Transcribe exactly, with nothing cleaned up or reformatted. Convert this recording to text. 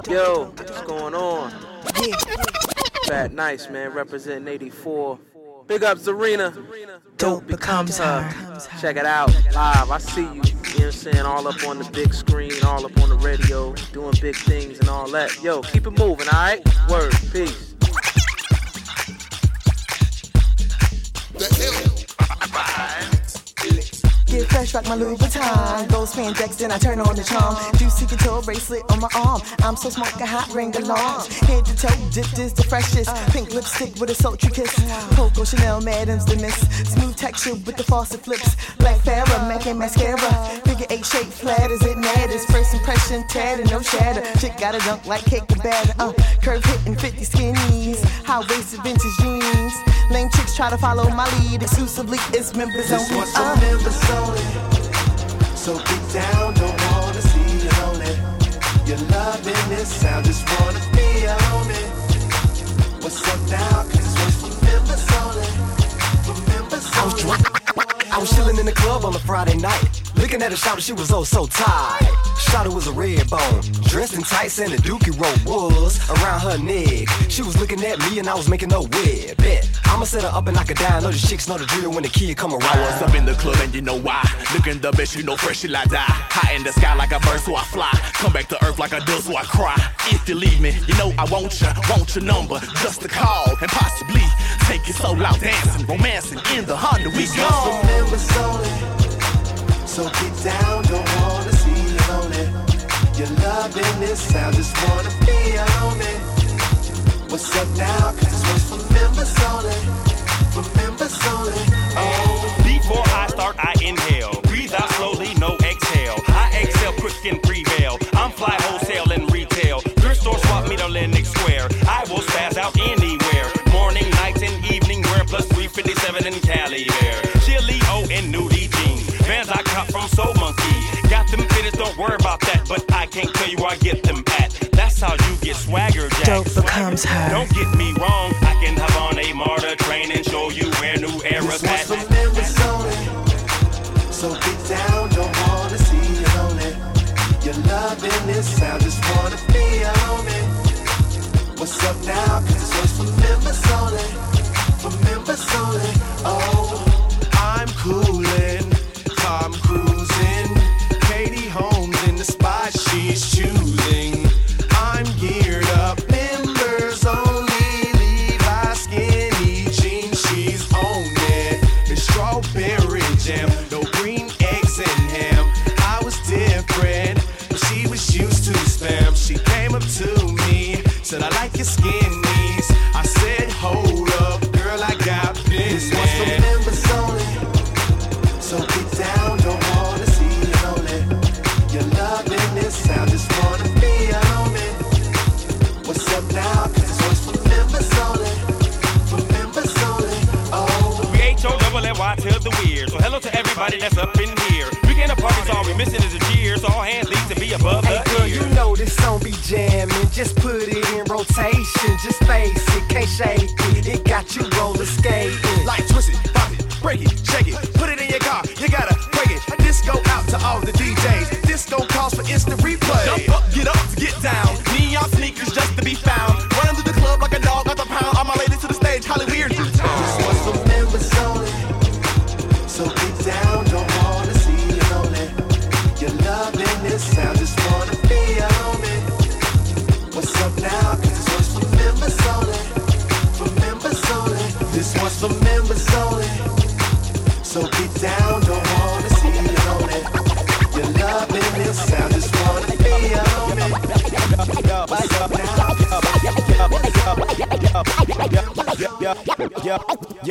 Yo, what's going on? Fat Nice, man, representing eighty-four. Big up Zarina. Dope becomes her. Check it out, live. I see you, you know what I'm saying? All up on the big screen, all up on the radio, doing big things and all that. Yo, keep it moving, alright? Word, peace. The hell? Get fresh, rock my Louis Vuitton. Gold spandex, then I turn on the charm. Juicy couture bracelet on my arm. I'm so smoking hot, ring alarms. Head to toe, dipped is the freshest. Pink lipstick with a sultry kiss. Coco Chanel, Madam's the miss. Smooth texture with the faucet flips. Black Farrah, Mac and mascara. Figure eight shape, flat as it matters. First impression, tatted, no shatter. Chick got a dunk like cake and batter. Uh, curve hitting fifty skinnies. High waisted vintage jeans. Lame chicks try to follow my lead. Exclusively, it's members this only. This uh. members only. So get down, don't wanna see you lonely. You're loving this sound, just wanna be on it. What's up now? Cause this one's for members only. For members I was only. drunk. I was chilling in the club on a Friday night. Looking at her shawty, she was oh so tight. Shawty was a red bone, dressed in tights and a dookie rope was around her neck. She was looking at me and I was making no web. Bet I'ma set her up and knock her down. Know the chicks know the drill when the kid come around. I was up in the club and you know why. Looking the best, you know fresh till I die. High in the sky like a bird, so I fly. Come back to earth like a dove, so I cry. If you leave me, you know I want you. Want your number, just to call and possibly take your soul out dancing, romancing in the Honda. We This gone. one's for members only. So get down, don't wanna see you lonely. You're loving this sound, just wanna be on it. What's up now? Cause this one's for members only. For members only. Oh. Before I start, I inhale. Breathe out slowly, no exhale. I exhale, quick and prevail. I'm fly wholesale and retail. Thrift store swap meet on Lenox Square. I will spaz out anywhere. Morning, night, and evening wear plus three fifty-seven in Cali Air. Chili O and nudie jeans. Vans I cop from Soul Monkey. Got them fitted, don't worry about that. But I can't tell you where I get them at. That's how you get swagger, Jack. Dope becomes her. Don't get me wrong. I can hop on a MARTA train and show you where new era This at. one's for members only. So get down, don't wanna see you lonely. You're loving this sound, just wanna be on it. What's up now? Cause this one's for members only. For members only. Oh. I'm coolin', I'm cruising. Katie Holmes in the spot she's choosing. I'm geared up, members only. Levi skinny jeans, she's on it. And strawberry jam, no green eggs and ham. I was different, but she was used to spam. She came up to me, said I like your skinnies. I said hold up, girl I got business. This one's for members only. So get down, don't wanna see you lonely. You're loving this sound, just wanna be on it. What's up now? Cause this one's for members only. For members only. Oh. We H O double L Y to the weird. So hello to everybody that's up in here. We can't party, so all we missing is a cheer. So all hands need to be above Hey the girl, ear. you know this song be jamming. Just put it in rotation. Just face it, can't shake it. It got you roller skating. Like twist it, pop it, break it, shake it, put it in your car, you gotta break it. This go out to all the D Js. This gon' cause for instant replay. Jump up, get up, get down. Neon sneakers just to be found. Running through the club like a dog at the pound. All my ladies to the stage, Holly Weird. This one's for members only. So get down, don't wanna see you lonely. You're loving this sound, just wanna be on it. What's up now? Cause this one's for members only. For members only. This one's for members only. So get down, don't wanna see you lonely. You're loving this sound, just wanna be on it. What's up now?